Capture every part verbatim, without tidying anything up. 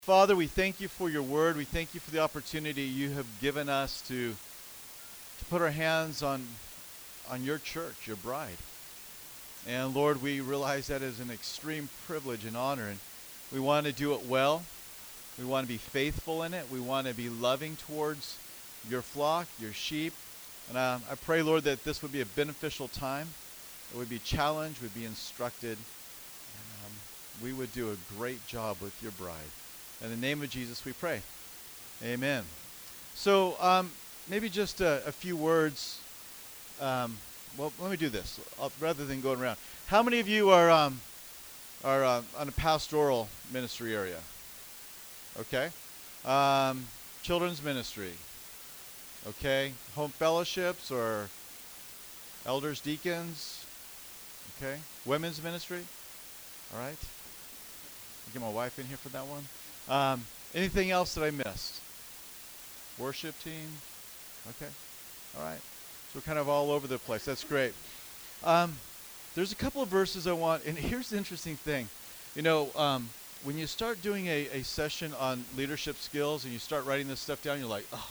Father, we thank you for your word. We thank you for the opportunity you have given us to, to put our hands on, on your church, your bride. And Lord, we realize that is an extreme privilege and honor, and we want to do it well. We want to be faithful in it. We want to be loving towards your flock, your sheep. And uh, I pray, Lord, that this would be a beneficial time. It would be challenged, would be instructed, and um, we would do a great job with your bride. In the name of Jesus we pray. Amen. So um, maybe just a, a few words. Um, well, let me do this I'll, rather than going around. How many of you are um, are uh, on a pastoral ministry area? Okay. Um, children's ministry. Okay. Home fellowships or elders, deacons. Okay. Women's ministry. All right. I'll get my wife in here for that one. Um, anything else that I missed? Worship team? Okay. All right. So we're kind of all over the place. That's great. Um, there's a couple of verses I want, and here's the interesting thing. You know, um, when you start doing a, a session on leadership skills and you start writing this stuff down, you're like, oh,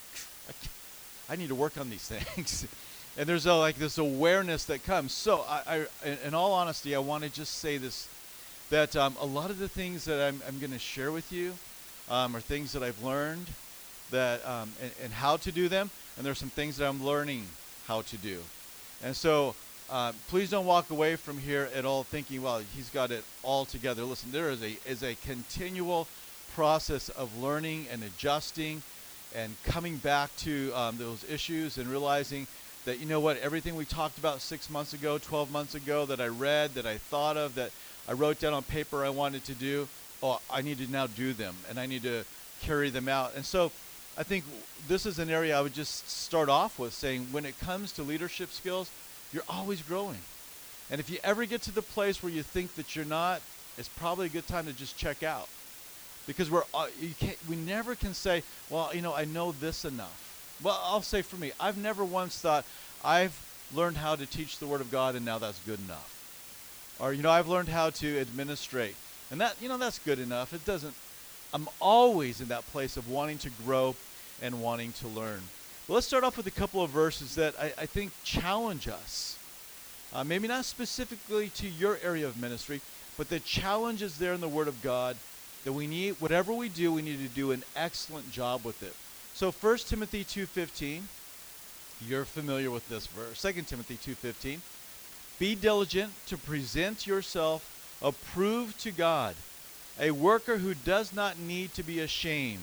I, I need to work on these things. And there's a, like this awareness that comes. So I, I, in, in all honesty, I want to just say this. That um, a lot of the things that I'm, I'm going to share with you um, are things that I've learned that um, and, and how to do them, and there's some things that I'm learning how to do. And so uh, please don't walk away from here at all thinking, well, he's got it all together. Listen, there is a is a continual process of learning and adjusting and coming back to um, those issues and realizing that, you know what, everything we talked about six months ago, twelve months ago, that I read, that I thought of, that I wrote down on paper I wanted to do, oh, I need to now do them, and I need to carry them out. And so I think this is an area I would just start off with saying, when it comes to leadership skills, you're always growing. And if you ever get to the place where you think that you're not, it's probably a good time to just check out. Because we're uh, you can't, we never can say, well, you know, I know this enough. Well, I'll say for me, I've never once thought, I've learned how to teach the Word of God, and now that's good enough. Or, you know, I've learned how to administrate. And that, you know, that's good enough. It doesn't, I'm always in that place of wanting to grow and wanting to learn. Well, let's start off with a couple of verses that I, I think challenge us. Uh, maybe not specifically to your area of ministry, but the challenge is there in the Word of God that we need, whatever we do, we need to do an excellent job with it. So First Timothy two fifteen, you're familiar with this verse. Second Timothy two fifteen. Be diligent to present yourself approved to God, a worker who does not need to be ashamed.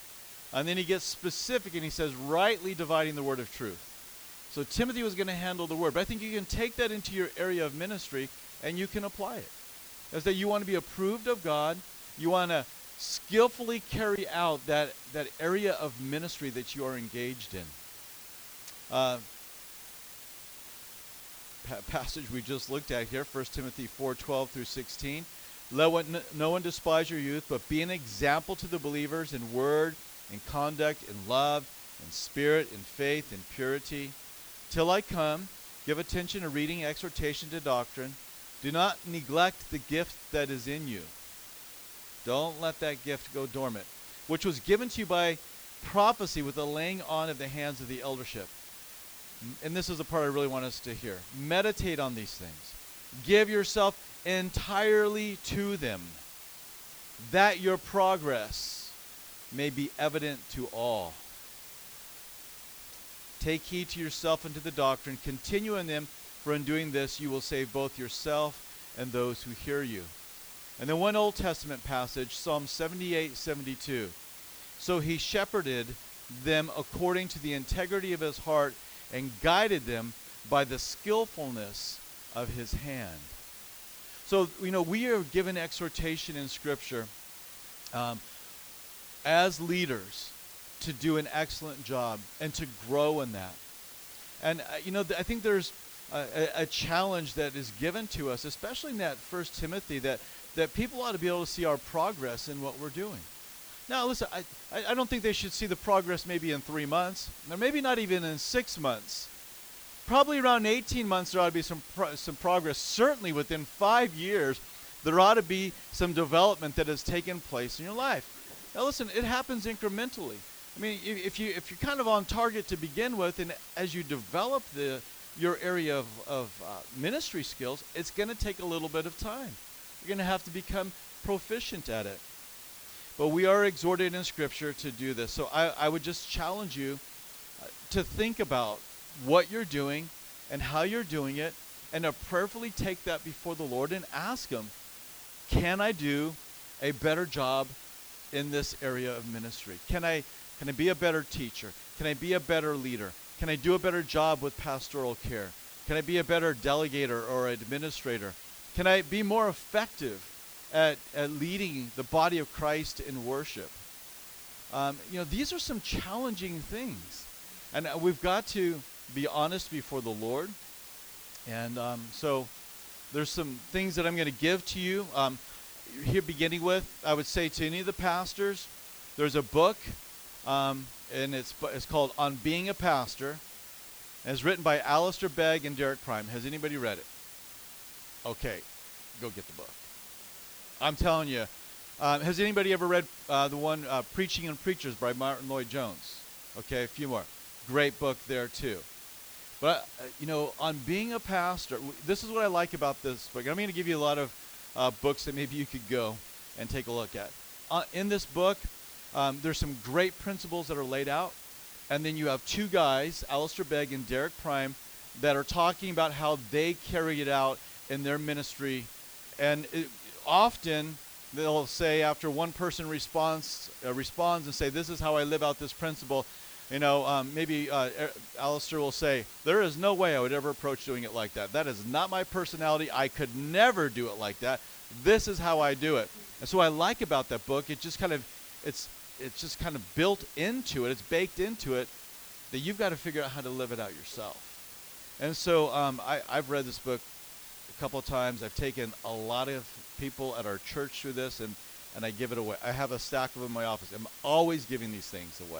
And then he gets specific and he says, rightly dividing the word of truth. So Timothy was going to handle the word. But I think you can take that into your area of ministry and you can apply it. As that you want to be approved of God. You want to skillfully carry out that, that area of ministry that you are engaged in. Uh, passage we just looked at here, First Timothy four twelve through sixteen. Let one, no one despise your youth, but be an example to the believers in word, in conduct, in love, in spirit, in faith, in purity. Till I come, give attention to reading, exhortation, to doctrine. Do not neglect the gift that is in you. Don't let that gift go dormant, which was given to you by prophecy with the laying on of the hands of the eldership. And this is the part I really want us to hear. Meditate on these things. Give yourself entirely to them, that your progress may be evident to all. Take heed to yourself and to the doctrine. Continue in them, for in doing this you will save both yourself and those who hear you. And then one Old Testament passage, Psalm seventy-eight seventy-two. So he shepherded them according to the integrity of his heart, and guided them by the skillfulness of his hand. So, you know, we are given exhortation in Scripture um, as leaders to do an excellent job and to grow in that. And, uh, you know, th- I think there's a, a, a challenge that is given to us, especially in that First Timothy, that, that people ought to be able to see our progress in what we're doing. Now, listen, I, I don't think they should see the progress maybe in three months, or maybe not even in six months. Probably around eighteen months there ought to be some pro- some progress. Certainly within five years, there ought to be some development that has taken place in your life. Now listen, it happens incrementally. I mean, if you if you're kind of on target to begin with, and as you develop the your area of, of uh, ministry skills, it's going to take a little bit of time. You're going to have to become proficient at it. But we are exhorted in Scripture to do this. So I, I would just challenge you uh, to think about what you're doing and how you're doing it, and to prayerfully take that before the Lord and ask Him, can I do a better job in this area of ministry? Can I, can I be a better teacher? Can I be a better leader? Can I do a better job with pastoral care? Can I be a better delegator or administrator? Can I be more effective at, at leading the body of Christ in worship? Um, you know, these are some challenging things. And uh, we've got to be honest before the Lord. And um, so there's some things that I'm going to give to you. Um, here beginning with, I would say to any of the pastors, there's a book, um, and it's it's called On Being a Pastor. And it's written by Alistair Begg and Derek Prime. Has anybody read it? Okay, go get the book. I'm telling you. Um, has anybody ever read uh, the one, uh, Preaching and Preachers by Martin Lloyd-Jones? Okay, a few more. Great book there, too. But, uh, you know, on being a pastor, w- this is what I like about this book. I'm going to give you a lot of uh, books that maybe you could go and take a look at. Uh, in this book, um, there's some great principles that are laid out. And then you have two guys, Alistair Begg and Derek Prime, that are talking about how they carry it out in their ministry. And it, often they'll say, after one person responds, uh, responds and say, this is how I live out this principle, you know, um, maybe uh, Alistair will say, there is no way I would ever approach doing it like that. That is not my personality. I could never do it like that. This is how I do it. And so what I like about that book, it just kind of, it's it's just kind of built into it. It's baked into it that you've got to figure out how to live it out yourself. And so um, I, I've read this book a couple of times. I've taken a lot of people at our church through this, and, and I give it away. I have a stack of them in my office. I'm always giving these things away.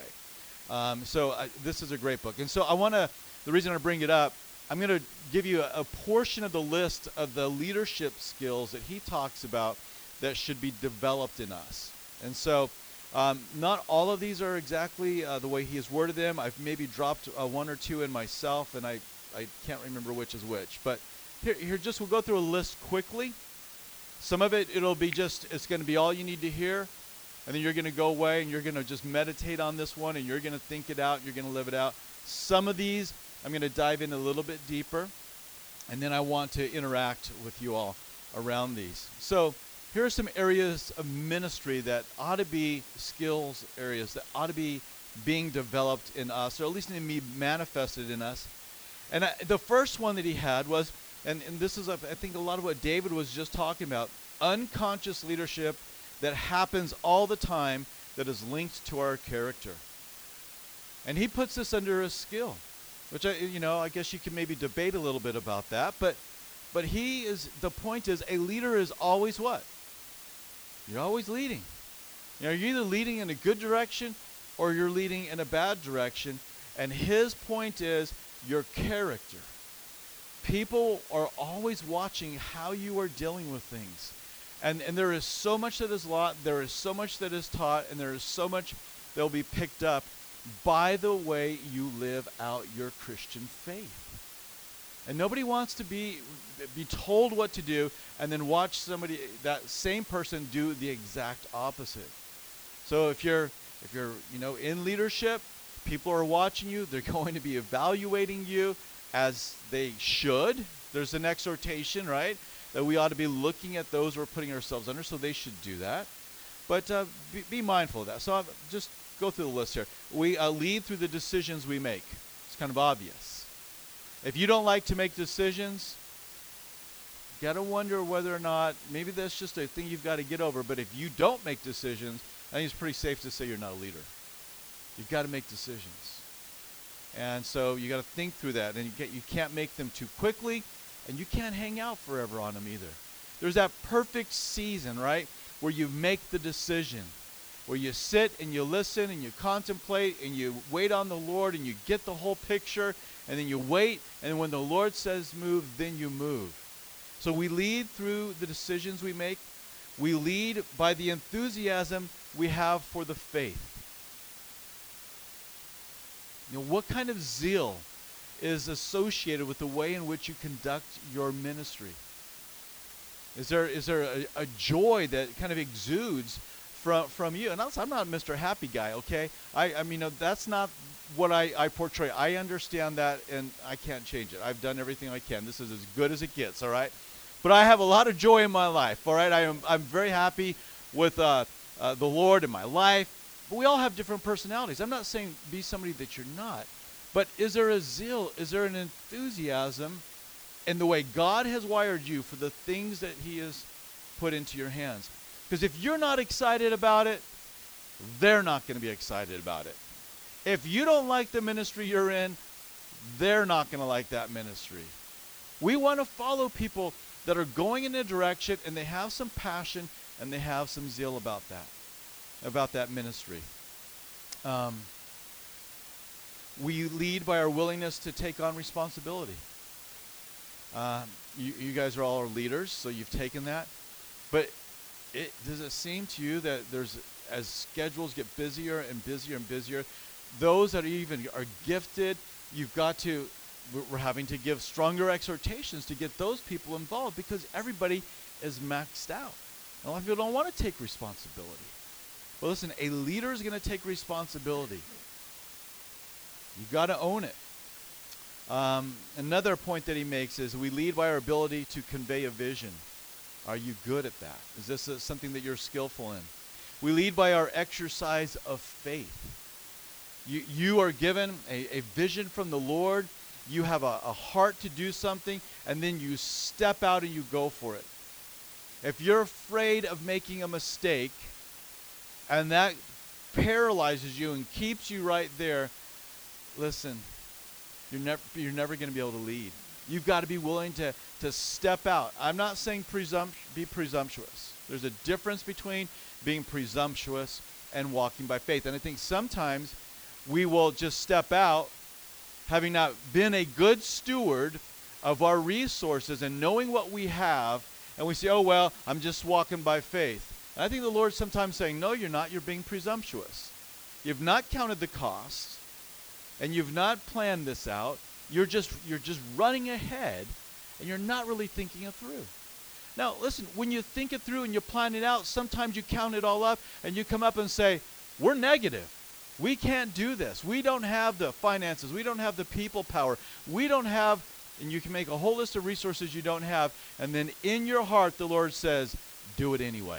Um, so I, this is a great book. And so I want to, the reason I bring it up, I'm going to give you a, a portion of the list of the leadership skills that he talks about that should be developed in us. And so um, not all of these are exactly uh, the way he has worded them. I've maybe dropped uh, one or two in myself, and I, I can't remember which is which. But here, here, just we'll go through a list quickly. Some of it, it'll be just, it's going to be all you need to hear. And then you're going to go away and you're going to just meditate on this one, and you're going to think it out. You're going to live it out. Some of these, I'm going to dive in a little bit deeper. And then I want to interact with you all around these. So here are some areas of ministry that ought to be skills areas that ought to be being developed in us, or at least in me manifested in us. And I, the first one that he had was, and, and this is, I think, a lot of what David was just talking about, unconscious leadership that happens all the time that is linked to our character. And he puts this under a skill, which, I, you know, I guess you can maybe debate a little bit about that. But but he is, the point is, a leader is always what? You're always leading. You know, you're either leading in a good direction or you're leading in a bad direction. And his point is your character. People are always watching how you are dealing with things. And and there is so much that is taught, there is so much that is taught, and there is so much that will be picked up by the way you live out your Christian faith. And nobody wants to be be told what to do and then watch somebody, that same person, do the exact opposite. So if you're if you're you know in leadership, people are watching you. They're going to be evaluating you, as they should. There's an exhortation, right, that we ought to be looking at those we're putting ourselves under, so they should do that. But uh, be, be mindful of that. So I'll just go through the list here. We uh, lead through the decisions we make. It's kind of obvious. If you don't like to make decisions, you got to wonder whether or not, maybe that's just a thing you've got to get over. But if you don't make decisions, I think it's pretty safe to say you're not a leader. You've got to make decisions. And so you got to think through that. And you, get, you can't make them too quickly, and you can't hang out forever on them either. There's that perfect season, right, where you make the decision, where you sit and you listen and you contemplate and you wait on the Lord and you get the whole picture, and then you wait, and when the Lord says move, then you move. So we lead through the decisions we make. We lead by the enthusiasm we have for the faith? You know, what kind of zeal is associated with the way in which you conduct your ministry? Is there is there a, a joy that kind of exudes from from you? And also, I'm not Mister Happy Guy, okay? I, I mean, uh, that's not what I, I portray. I understand that, and I can't change it. I've done everything I can. This is as good as it gets, all right? But I have a lot of joy in my life, all right? I am I'm very happy with uh, uh, the Lord in my life. But we all have different personalities. I'm not saying be somebody that you're not. But is there a zeal? Is there an enthusiasm in the way God has wired you for the things that he has put into your hands? Because if you're not excited about it, they're not going to be excited about it. If you don't like the ministry you're in, they're not going to like that ministry. We want to follow people that are going in a direction and they have some passion and they have some zeal about that, about that ministry. Um, we lead by our willingness to take on responsibility. Uh, you, you guys are all our leaders, so you've taken that. But it, does it seem to you that there's, as schedules get busier and busier and busier, those that are even are gifted, you've got to, we're having to give stronger exhortations to get those people involved because everybody is maxed out. And a lot of people don't want to take responsibility. But listen, a leader is going to take responsibility. You've got to own it. Um, another point that he makes is we lead by our ability to convey a vision. Are you good at that? Is this uh, something that you're skillful in? We lead by our exercise of faith. You, you are given a, a vision from the Lord. You have a, a heart to do something, and then you step out and you go for it. If you're afraid of making a mistake, and that paralyzes you and keeps you right there, listen, you're never you're never going to be able to lead. You've got to be willing to, to step out. I'm not saying presump- be presumptuous. There's a difference between being presumptuous and walking by faith. And I think sometimes we will just step out, having not been a good steward of our resources and knowing what we have, and we say, oh, well, I'm just walking by faith. And I think the Lord's sometimes saying, no, you're not. You're being presumptuous. You've not counted the costs, and you've not planned this out. You're just you're just running ahead, and you're not really thinking it through. Now, listen, when you think it through and you plan it out, sometimes you count it all up, and you come up and say, we're negative. We can't do this. We don't have the finances. We don't have the people power. We don't have, and you can make a whole list of resources you don't have, and then in your heart the Lord says, do it anyway.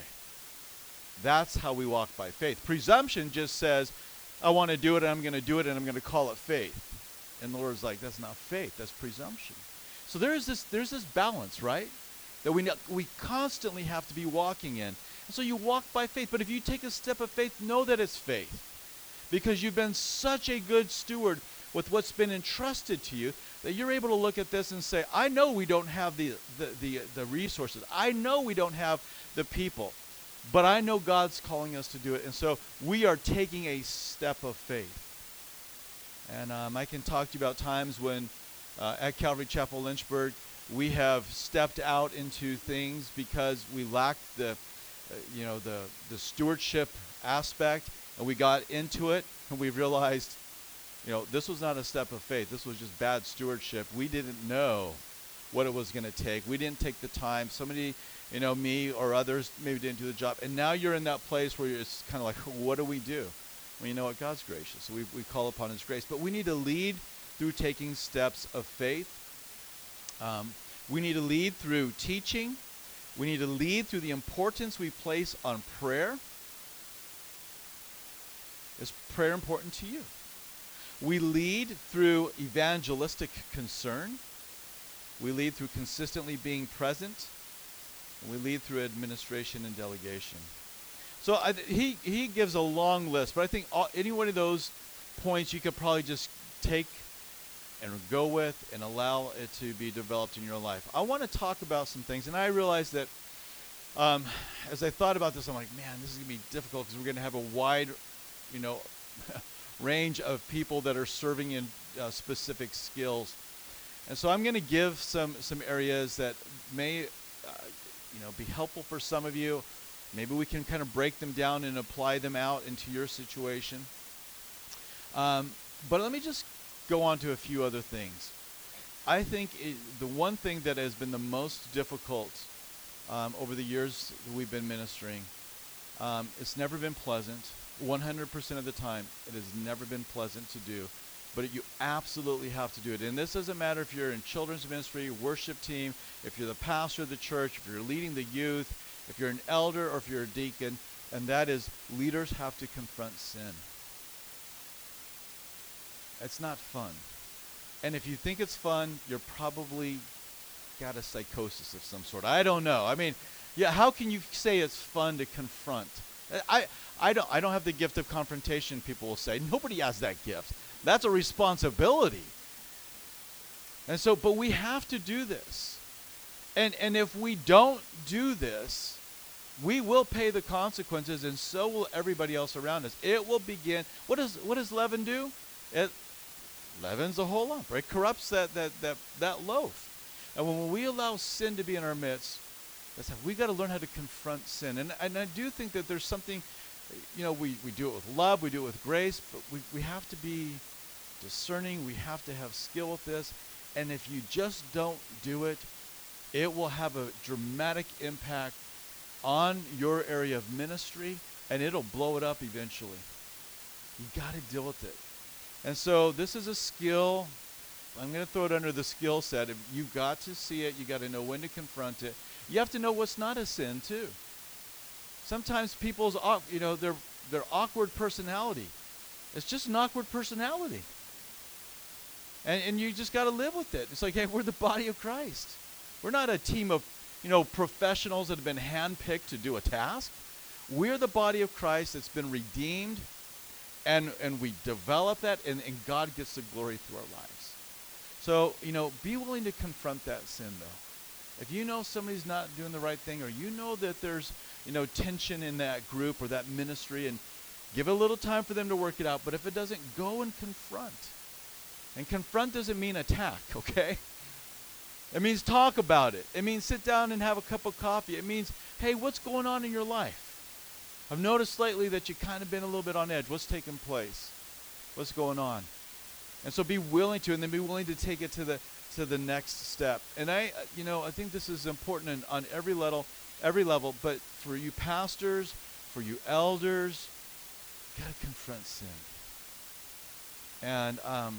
That's how we walk by faith. Presumption just says, I want to do it, and I'm going to do it, and I'm going to call it faith. And the Lord's like, that's not faith, that's presumption. So there's this there's this balance, right? That we we constantly have to be walking in. And so you walk by faith, but if you take a step of faith, know that it's faith. Because you've been such a good steward with what's been entrusted to you that you're able to look at this and say, I know we don't have the the the, the resources. I know we don't have the people. But I know God's calling us to do it. And so we are taking a step of faith. And um, I can talk to you about times when uh, at Calvary Chapel Lynchburg, we have stepped out into things because we lacked the, uh, you know, the, the stewardship aspect, and we got into it, and we realized, you know, this was not a step of faith. This was just bad stewardship. We didn't know what it was going to take. We didn't take the time. Somebody, you know, me or others maybe didn't do the job. And now you're in that place where it's kind of like, what do we do? Well, you know what? God's gracious. So we, we call upon his grace. But we need to lead through taking steps of faith. Um, we need to lead through teaching. We need to lead through the importance we place on prayer. Is prayer important to you? We lead through evangelistic concern. We lead through consistently being present. And we lead through administration and delegation. So I th- he he gives a long list, but I think all, any one of those points you could probably just take and go with and allow it to be developed in your life. I want to talk about some things, and I realized that um, as I thought about this, I'm like, man, this is going to be difficult because we're going to have a wide, you know, range of people that are serving in uh, specific skills. And so I'm going to give some some areas that may, uh, you know, be helpful for some of you. Maybe we can kind of break them down and apply them out into your situation. Um, but let me just go on to a few other things. I think it, the one thing that has been the most difficult um, over the years that we've been ministering, um, it's never been pleasant. one hundred percent of the time, it has never been pleasant to do. But you absolutely have to do it. And this doesn't matter if you're in children's ministry, worship team, if you're the pastor of the church, if you're leading the youth, if you're an elder, or if you're a deacon. And that is, leaders have to confront sin. It's not fun. And if you think it's fun, you're probably got a psychosis of some sort. I don't know. I mean, yeah, how can you say it's fun to confront? I, I don't I don't have the gift of confrontation, people will say. Nobody has that gift. That's a responsibility. And so, but we have to do this. And and if we don't do this, we will pay the consequences, and so will everybody else around us. It will begin. What does what does leaven do? It leavens the whole lump, right? Corrupts that that that that loaf. And when we allow sin to be in our midst, that's how we got to learn how to confront sin. And and I do think that there's something, you know, we, we do it with love, we do it with grace, but we, we have to be discerning, we have to have skill with this. And if you just don't do it, it will have a dramatic impact on your area of ministry, and it'll blow it up eventually. You got to deal with it. And so this is a skill. I'm going to throw it under the skill set. You've got to see it. You got to know when to confront it. You have to know what's not a sin too. Sometimes people's, you know, their their awkward personality. It's just an awkward personality. And and you just got to live with it. It's like, hey, we're the body of Christ. We're not a team of, you know, professionals that have been handpicked to do a task. We're the body of Christ that's been redeemed, and and we develop that, and, and God gets the glory through our lives. So, you know, be willing to confront that sin, though. If you know somebody's not doing the right thing, or you know that there's, you know, tension in that group or that ministry, and give it a little time for them to work it out. But if it doesn't, go and confront. And confront doesn't mean attack, okay? It means talk about it. It means sit down and have a cup of coffee. It means, hey, what's going on in your life? I've noticed lately that you've kind of been a little bit on edge. What's taking place? What's going on? And so be willing to, and then be willing to take it to the to the next step. And I, you know, I think this is important in, on every level, every level. But for you pastors, for you elders, you gotta confront sin. And um,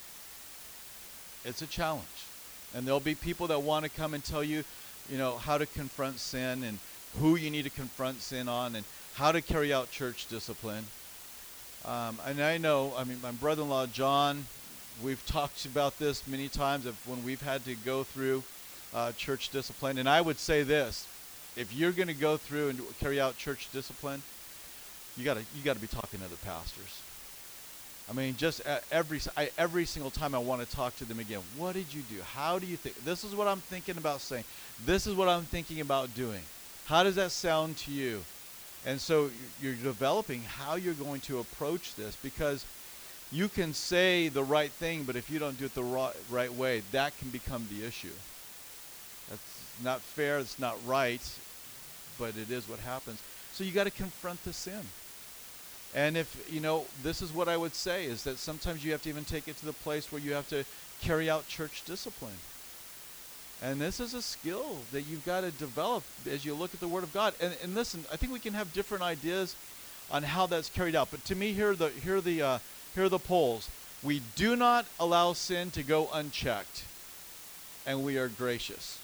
it's a challenge. And there'll be people that want to come and tell you, you know, how to confront sin and who you need to confront sin on and how to carry out church discipline. Um, and I know, I mean, my brother-in-law, John, we've talked about this many times of when we've had to go through uh, church discipline. And I would say this, if you're going to go through and carry out church discipline, you got to you got to be talking to other pastors. I mean, just every I, every single time I want to talk to them again. What did you do? How do you think? This is what I'm thinking about saying. This is what I'm thinking about doing. How does that sound to you? And so you're developing how you're going to approach this, because you can say the right thing, but if you don't do it the right, right way, that can become the issue. That's not fair. It's not right, but it is what happens. So you got to confront the sin. And if, you know, this is what I would say, is that sometimes you have to even take it to the place where you have to carry out church discipline. And this is a skill that you've got to develop as you look at the Word of God. And, and listen, I think we can have different ideas on how that's carried out. But to me, here are the here are the uh, here are the polls. We do not allow sin to go unchecked, and we are gracious.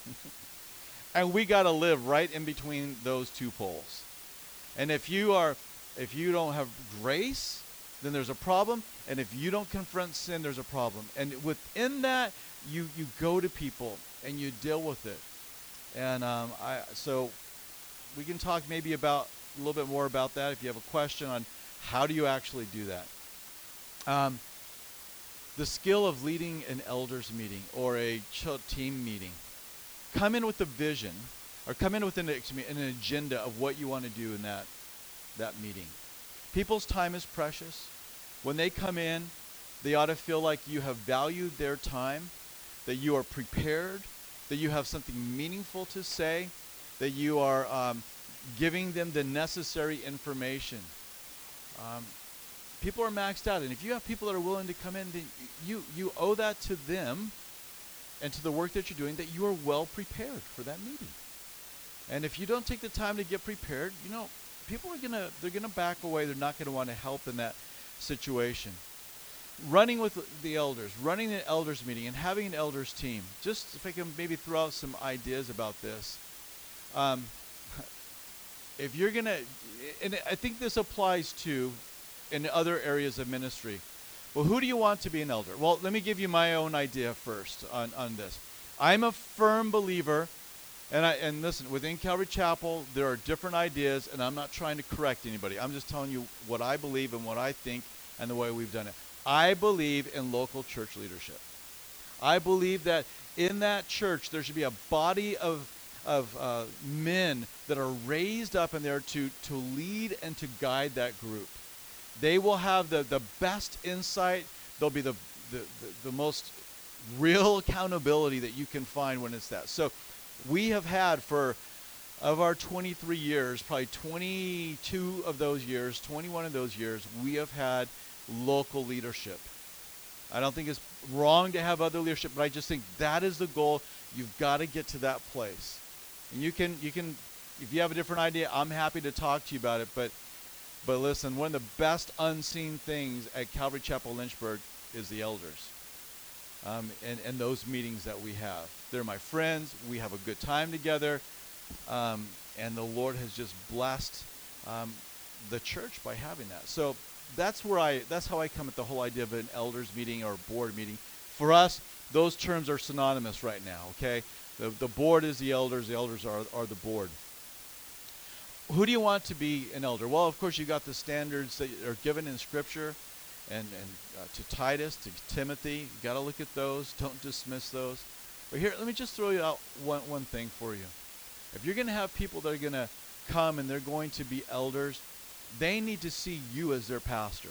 And we got to live right in between those two poles. And if you are If you don't have grace, then there's a problem. And if you don't confront sin, there's a problem. And within that, you, you go to people and you deal with it. And um, I so we can talk maybe about a little bit more about that if you have a question on how do you actually do that. Um, the skill of leading an elders meeting or a team meeting. Come in with a vision, or come in with an, an agenda of what you want to do in that that meeting. People's time is precious. When they come in, they ought to feel like you have valued their time, that you are prepared, that you have something meaningful to say, that you are um, giving them the necessary information. Um, people are maxed out, and if you have people that are willing to come in, then you, you owe that to them and to the work that you're doing, that you are well prepared for that meeting. And if you don't take the time to get prepared, you know, people are gonna they're gonna back away. They're not gonna want to help in that situation. Running with the elders, running an elders meeting, and having an elders team. Just if I can maybe throw out some ideas about this. Um, if you're gonna, and I think this applies to in other areas of ministry. Well, who do you want to be an elder? Well, let me give you my own idea first on, on this. I'm a firm believer, and I and listen, within Calvary Chapel, there are different ideas, and I'm not trying to correct anybody. I'm just telling you what I believe and what I think and the way we've done it. I believe in local church leadership. I believe that in that church, there should be a body of of uh, men that are raised up in there to, to lead and to guide that group. They will have the, the best insight. They'll be the, the, the, the most real accountability that you can find when it's that. So we have had for, of our twenty-three years, probably twenty-two of those years, twenty-one of those years, we have had local leadership. I don't think it's wrong to have other leadership, but I just think that is the goal. You've got to get to that place. And you can, you can, if you have a different idea, I'm happy to talk to you about it, but But listen, one of the best unseen things at Calvary Chapel Lynchburg is the elders, um, and, and those meetings that we have. They're my friends. We have a good time together, um, and the Lord has just blessed um, the church by having that. So that's where I. That's how I come at the whole idea of an elders meeting or board meeting. For us, those terms are synonymous right now. Okay, the the board is the elders. The elders are are the board. Who do you want to be an elder? Well, of course, you got the standards that are given in Scripture, and, and uh, to Titus, to Timothy. You got to look at those. Don't dismiss those. But here, let me just throw you out one, one thing for you. If you're going to have people that are going to come and they're going to be elders, they need to see you as their pastor.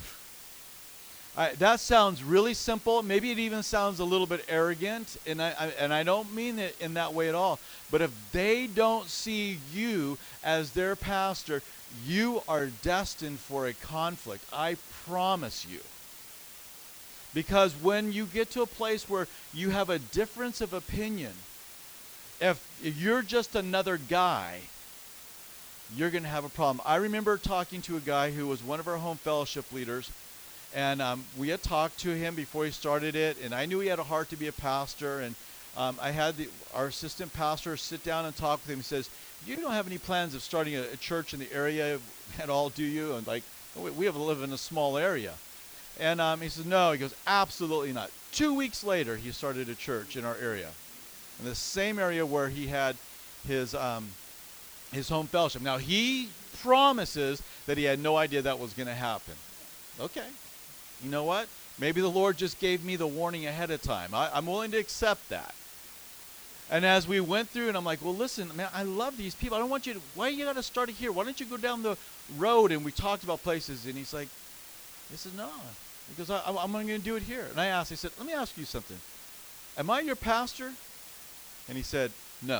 I, that sounds really simple. Maybe it even sounds a little bit arrogant, and I, I and I don't mean it in that way at all. But if they don't see you as their pastor, you are destined for a conflict. I promise you. Because when you get to a place where you have a difference of opinion, if, if you're just another guy, you're going to have a problem. I remember talking to a guy who was one of our home fellowship leaders. And um, we had talked to him before he started it, and I knew he had a heart to be a pastor. And um, I had the, our assistant pastor sit down and talk with him. He says, "You don't have any plans of starting a, a church in the area at all, do you?" And like, oh, we have to live in a small area. And um, he says, "No." He goes, "Absolutely not." Two weeks later, he started a church in our area, in the same area where he had his um, his home fellowship. Now, he promises that he had no idea that was going to happen. Okay. You know what? Maybe the Lord just gave me the warning ahead of time. I, I'm willing to accept that. And as we went through, and I'm like, well, listen, man, I love these people. I don't want you to, why you got to start it here? Why don't you go down the road? And we talked about places, and he's like, he says, no. He goes, I, I'm going to do it here. And I asked, he said, let me ask you something. Am I your pastor? And he said, no.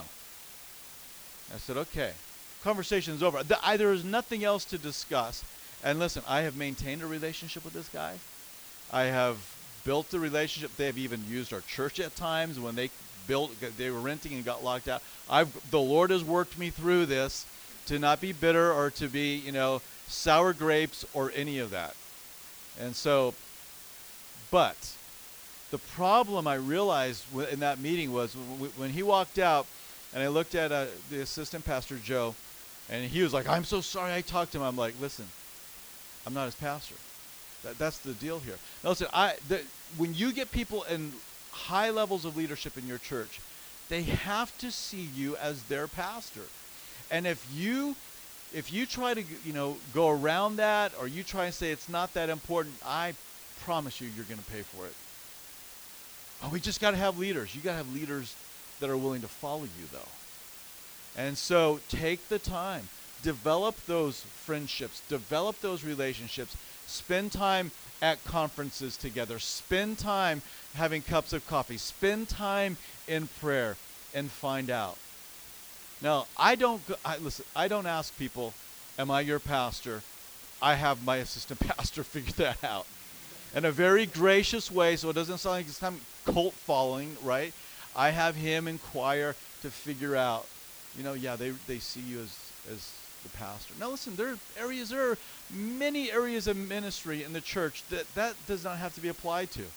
I said, okay. Conversation's over. There is nothing else to discuss. And listen, I have maintained a relationship with this guy. I have built the relationship. They have even used our church at times when they built, they were renting and got locked out. I've, the Lord has worked me through this to not be bitter or to be, you know, sour grapes or any of that. And so, but the problem I realized in that meeting was when he walked out, and I looked at uh, the assistant pastor, Joe, and he was like, I'm so sorry I talked to him. I'm like, listen, I'm not his pastor. That, that's the deal here. Now listen, I, the, when you get people in high levels of leadership in your church, they have to see you as their pastor. And if you, if you try to, you know, go around that, or you try and say it's not that important, I promise you, you're going to pay for it. Oh, we just got to have leaders. You got to have leaders that are willing to follow you, though. And so take the time. Develop those friendships. Develop those relationships. Spend time at conferences together. Spend time having cups of coffee. Spend time in prayer and find out. Now, I don't, go, I, listen, I don't ask people, am I your pastor? I have my assistant pastor figure that out. In a very gracious way, so it doesn't sound like some cult following, right? I have him inquire to figure out, you know, yeah, they, they see you as, as the pastor. Now listen, there are areas, there are many areas of ministry in the church that that does not have to be applied to.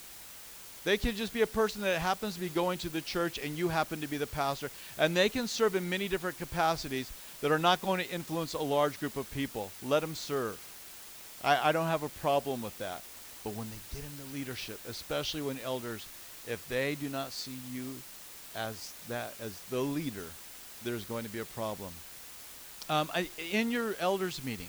They could just be a person that happens to be going to the church and you happen to be the pastor, and they can serve in many different capacities that are not going to influence a large group of people. Let them serve. I, I don't have a problem with that. But when they get into leadership, especially when elders, if they do not see you as that, as the leader, there's going to be a problem. Um, I, in your elders meeting,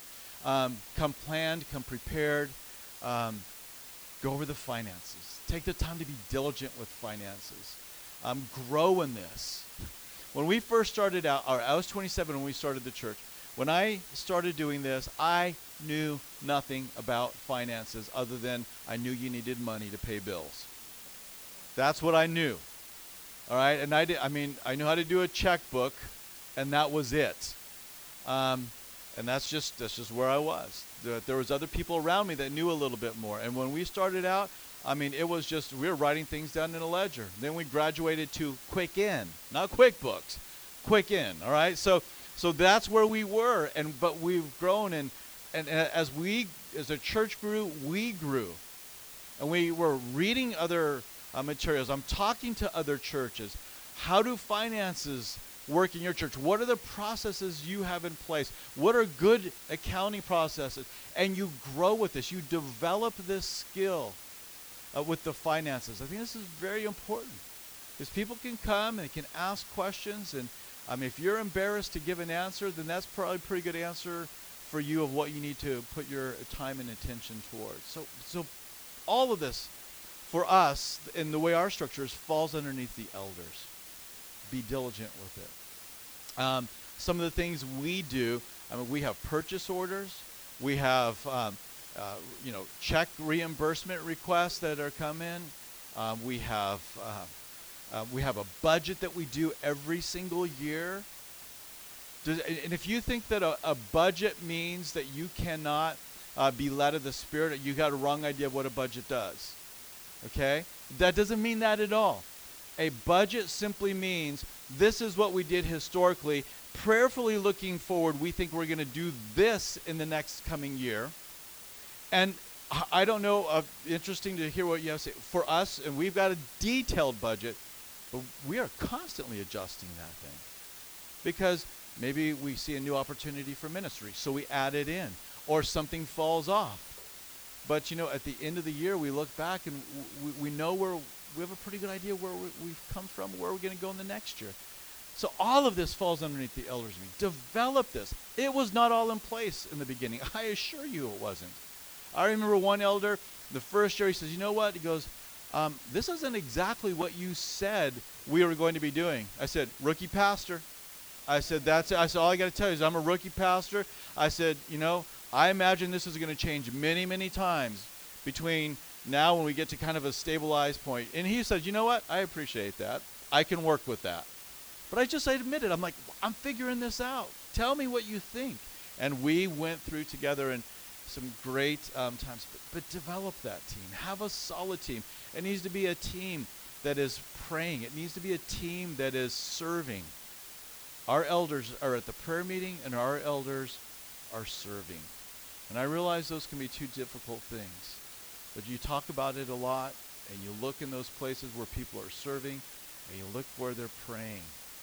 um, come planned, come prepared, um, go over the finances. Take the time to be diligent with finances. Um, grow in this. When we first started out, or I was twenty-seven when we started the church. When I started doing this, I knew nothing about finances other than I knew you needed money to pay bills. That's what I knew. All right, and I did. I mean, I knew how to do a checkbook, and that was it. Um, and that's just that's just where I was. There, there was other people around me that knew a little bit more. And when we started out, I mean, it was just we were writing things down in a ledger. Then we graduated to Quicken, not QuickBooks, Quicken. All right, so so that's where we were, and but we've grown, and and, and as we as a church grew, we grew, and we were reading other uh, materials. I'm talking to other churches. How do finances work in your church? What are the processes you have in place? What are good accounting processes? And you grow with this. You develop this skill uh, with the finances. I think this is very important because people can come and they can ask questions. And um, if you're embarrassed to give an answer, then that's probably a pretty good answer for you of what you need to put your time and attention towards. So, so all of this for us, in the way our structure is, falls underneath the elders. Be diligent with it. Um, some of the things we do, I mean, we have purchase orders. We have, um, uh, you know, check reimbursement requests that are come in. Um, we have, uh, uh, we have a budget that we do every single year. Does, and if you think that a, a budget means that you cannot uh, be led of the Spirit, you got a wrong idea of what a budget does. Okay, that doesn't mean that at all. A budget simply means this is what we did historically. Prayerfully looking forward, we think we're going to do this in the next coming year. And I don't know, uh, interesting to hear what you have to say. For us, and we've got a detailed budget, but we are constantly adjusting that thing. Because maybe we see a new opportunity for ministry, so we add it in. Or something falls off. But, you know, at the end of the year, we look back and w- we know where we have a pretty good idea where we, we've come from, where we're going to go in the next year. So all of this falls underneath the elders meeting. Develop this. It was not all in place in the beginning. I assure you it wasn't. I remember one elder, the first year, he says, you know what? He goes, um, this isn't exactly what you said we were going to be doing. I said, rookie pastor. I said, that's it. I said, all I got to tell you is I'm a rookie pastor. I said, you know, I imagine this is going to change many, many times between now when we get to kind of a stabilized point. And he said, you know what? I appreciate that. I can work with that. But I just I admitted, I'm like, I'm figuring this out. Tell me what you think. And we went through together in some great um, times. But, but develop that team. Have a solid team. It needs to be a team that is praying. It needs to be a team that is serving. Our elders are at the prayer meeting, and our elders are serving. And I realize those can be two difficult things. But you talk about it a lot, and you look in those places where people are serving, and you look where they're praying.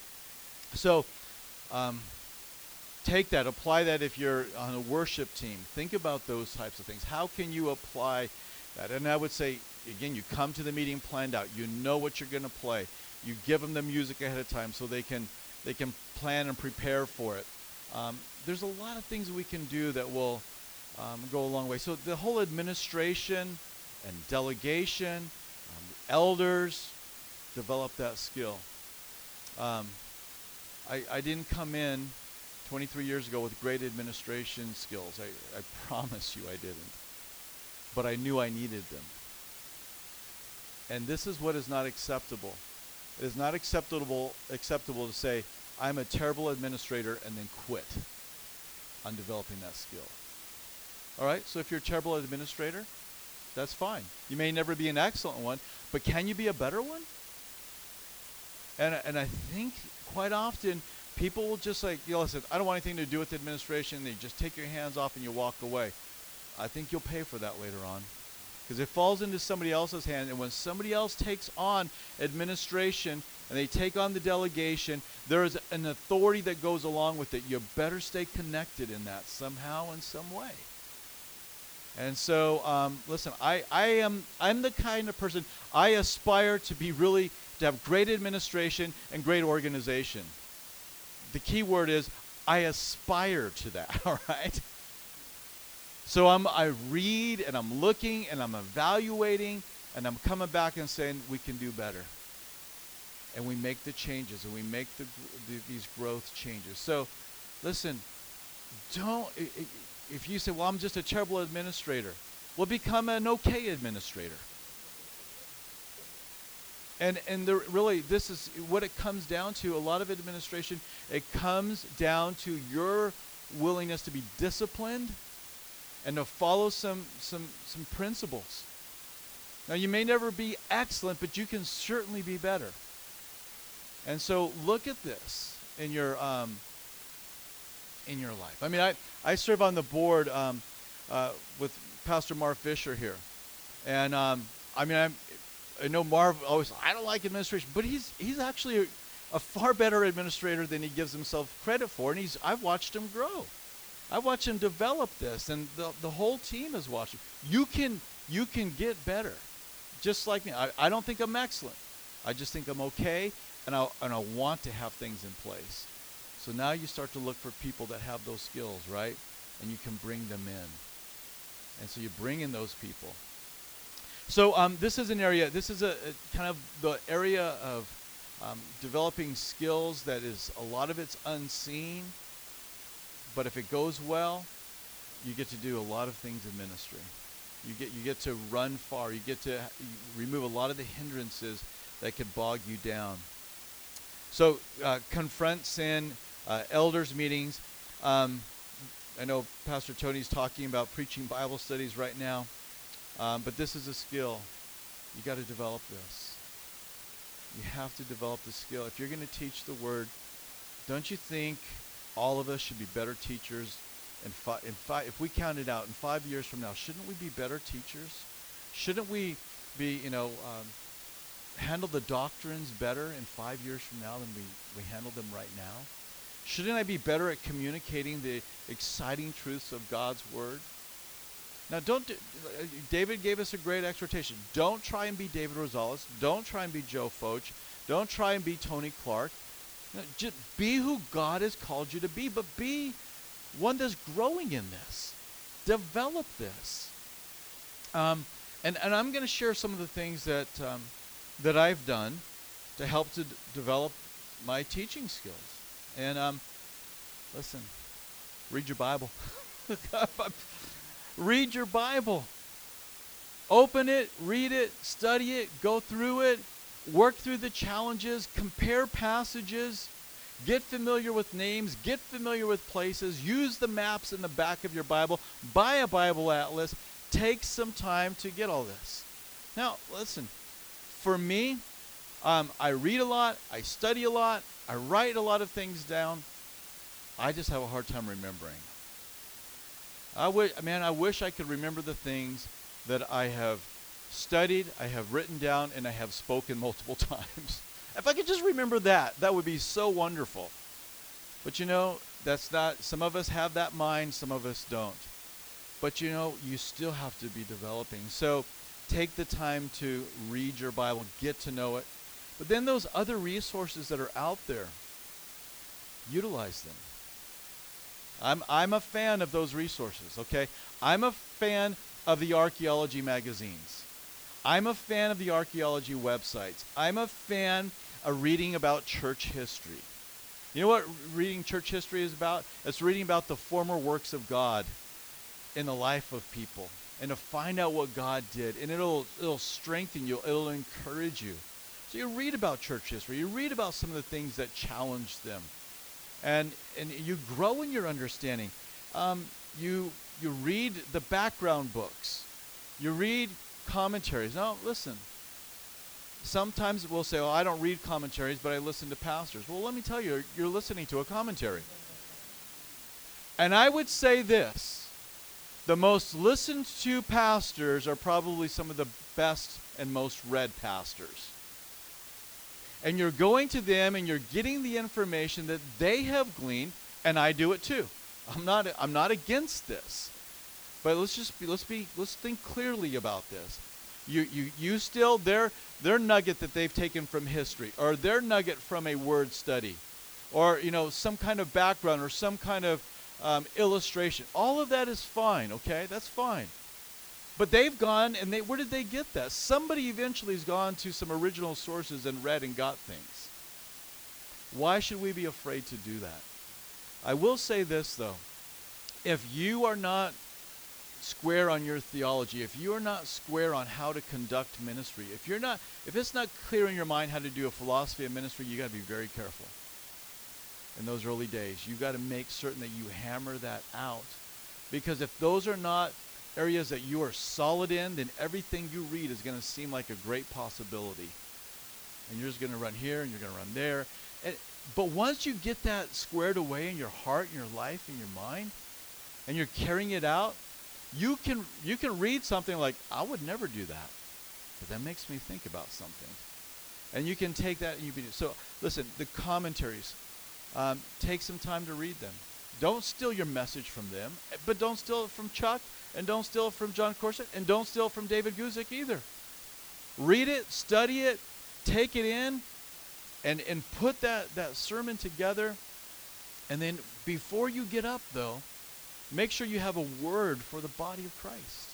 So um, take that, apply that if you're on a worship team. Think about those types of things. How can you apply that? And I would say, again, you come to the meeting planned out. You know what you're going to play. You give them the music ahead of time so they can they can plan and prepare for it. Um, there's a lot of things we can do that will um, go a long way. So the whole administration and delegation, um, elders, develop that skill. Um, I, I didn't come in twenty-three years ago with great administration skills. I, I promise you I didn't. But I knew I needed them. And this is what is not acceptable. It is not acceptable acceptable to say, I'm a terrible administrator and then quit on developing that skill. All right, so if you're a terrible administrator, that's fine. You may never be an excellent one, but can you be a better one? And, and I think quite often people will just like, you know, listen, I don't want anything to do with the administration. They just take your hands off and you walk away. I think you'll pay for that later on, because it falls into somebody else's hand. And when somebody else takes on administration and they take on the delegation, there is an authority that goes along with it. You better stay connected in that somehow, in some way. And so, um, listen, I, I am I'm the kind of person, I aspire to be really, to have great administration and great organization. The key word is, I aspire to that, all right? So I'm, I read, and I'm looking, and I'm evaluating, and I'm coming back and saying, we can do better. And we make the changes, and we make the, the, these growth changes. So, listen, don't... It, it, if you say, well, I'm just a terrible administrator, well, become an okay administrator. And and there, really, this is what it comes down to. A lot of administration, it comes down to your willingness to be disciplined and to follow some some some principles. Now, you may never be excellent, but you can certainly be better. And so look at this in your um, in your life. I mean, I, I serve on the board um, uh, with Pastor Marv Fisher here. And, um, I mean, I'm, I know Marv always, I don't like administration, but he's he's actually a, a far better administrator than he gives himself credit for. And he's I've watched him grow. I've watched him develop this, and the, the whole team is watching. You can, you can get better, just like me. I, I don't think I'm excellent. I just think I'm okay, and I, and I want to have things in place. So now you start to look for people that have those skills, right? And you can bring them in. And so you bring in those people. So um, this is an area, this is a, a kind of the area of um, developing skills that is, a lot of it's unseen. But if it goes well, you get to do a lot of things in ministry. You get, you get to run far. You get to remove a lot of the hindrances that could bog you down. So uh, confront sin. Uh, elders meetings. Um, I know Pastor Tony's talking about preaching Bible studies right now, um, but this is a skill. You got to develop this. You have to develop the skill. If you're going to teach the word, don't you think all of us should be better teachers? And fi- in fi- if we count it out, in five years from now, shouldn't we be better teachers? Shouldn't we be, you know, um, handle the doctrines better in five years from now than we, we handle them right now? Shouldn't I be better at communicating the exciting truths of God's word? Now, don't do, uh, David gave us a great exhortation. Don't try and be David Rosales. Don't try and be Joe Foch. Don't try and be Tony Clark. No, just be who God has called you to be, but be one that's growing in this. Develop this. Um, and, and I'm going to share some of the things that um, that I've done to help to d- develop my teaching skills. And um, listen, read your Bible. Read your Bible. Open it, read it, study it, go through it, work through the challenges, compare passages, get familiar with names, get familiar with places, use the maps in the back of your Bible, buy a Bible atlas, take some time to get all this. Now, listen, for me, um, I read a lot, I study a lot, I write a lot of things down. I just have a hard time remembering. I wish, man, I wish I could remember the things that I have studied, I have written down, and I have spoken multiple times. If I could just remember that, that would be so wonderful. But you know, that's not, some of us have that mind, some of us don't. But you know, you still have to be developing. So take the time to read your Bible, get to know it. But then those other resources that are out there, utilize them. I'm I'm a fan of those resources, okay? I'm a fan of the archaeology magazines. I'm a fan of the archaeology websites. I'm a fan of reading about church history. You know what reading church history is about? It's reading about the former works of God in the life of people, and to find out what God did, and it'll it'll strengthen you, it'll encourage you. So you read about church history, you read about some of the things that challenged them, and and you grow in your understanding. Um, you you read the background books. You read commentaries. Now, listen. Sometimes we'll say, "Oh, I don't read commentaries, but I listen to pastors." Well, let me tell you, you're, you're listening to a commentary. And I would say this: the most listened to pastors are probably some of the best and most read pastors. And you're going to them and you're getting the information that they have gleaned, and I do it too. I'm not I'm not against this. But let's just be let's be let's think clearly about this. You you you still their their nugget that they've taken from history, or their nugget from a word study, or you know, some kind of background or some kind of um, illustration. All of that is fine, okay? That's fine. But they've gone, and they where did they get that? Somebody eventually has gone to some original sources and read and got things. Why should we be afraid to do that? I will say this, though. If you are not square on your theology, if you are not square on how to conduct ministry, if you're not, if it's not clear in your mind how to do a philosophy of ministry, you got to be very careful. In those early days, you got to make certain that you hammer that out, because if those are not areas that you are solid in, then everything you read is going to seem like a great possibility. And you're just going to run here and you're going to run there. And, but once you get that squared away in your heart, in your life, in your mind, and you're carrying it out, you can you can read something like, I would never do that. But that makes me think about something. And you can take that and you can, so listen, the commentaries, um, take some time to read them. Don't steal your message from them, but don't steal it from Chuck, and don't steal it from John Corset, and don't steal it from David Guzik either. Read it, study it, take it in, and, and put that, that sermon together. And then before you get up, though, make sure you have a word for the body of Christ.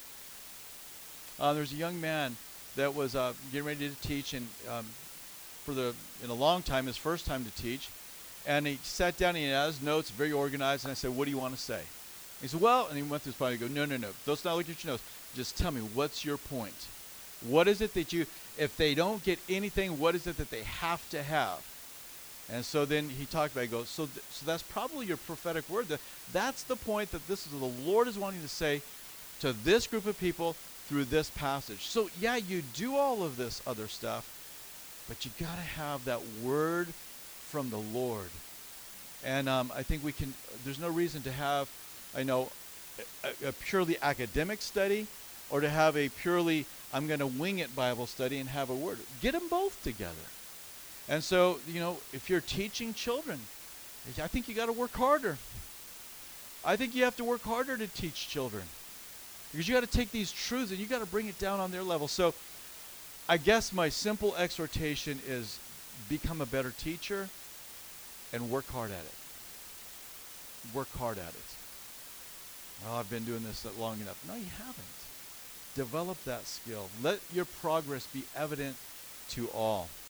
Uh, there's a young man that was uh, getting ready to teach, and um, for the in a long time, his first time to teach. And he sat down and he had his notes, very organized, and I said, what do you want to say? He said, well, and he went through his point. He go, no, no, no, let's not look at your notes. Just tell me, what's your point? What is it that you, if they don't get anything, what is it that they have to have? And so then he talked about it. He goes, so, th- so that's probably your prophetic word. That that's the point that this is the Lord is wanting to say to this group of people through this passage. So yeah, you do all of this other stuff, but you got to have that word from the Lord. And um, I think we can, there's no reason to have, I know, a, a purely academic study, or to have a purely, I'm going to wing it Bible study and have a word. Get them both together. And so, you know, if you're teaching children, I think you got to work harder. I think you have to work harder to teach children, because you got to take these truths and you got to bring it down on their level. So I guess my simple exhortation is become a better teacher and work hard at it. Work hard at it. Oh, I've been doing this long enough. No, you haven't. Develop that skill. Let your progress be evident to all.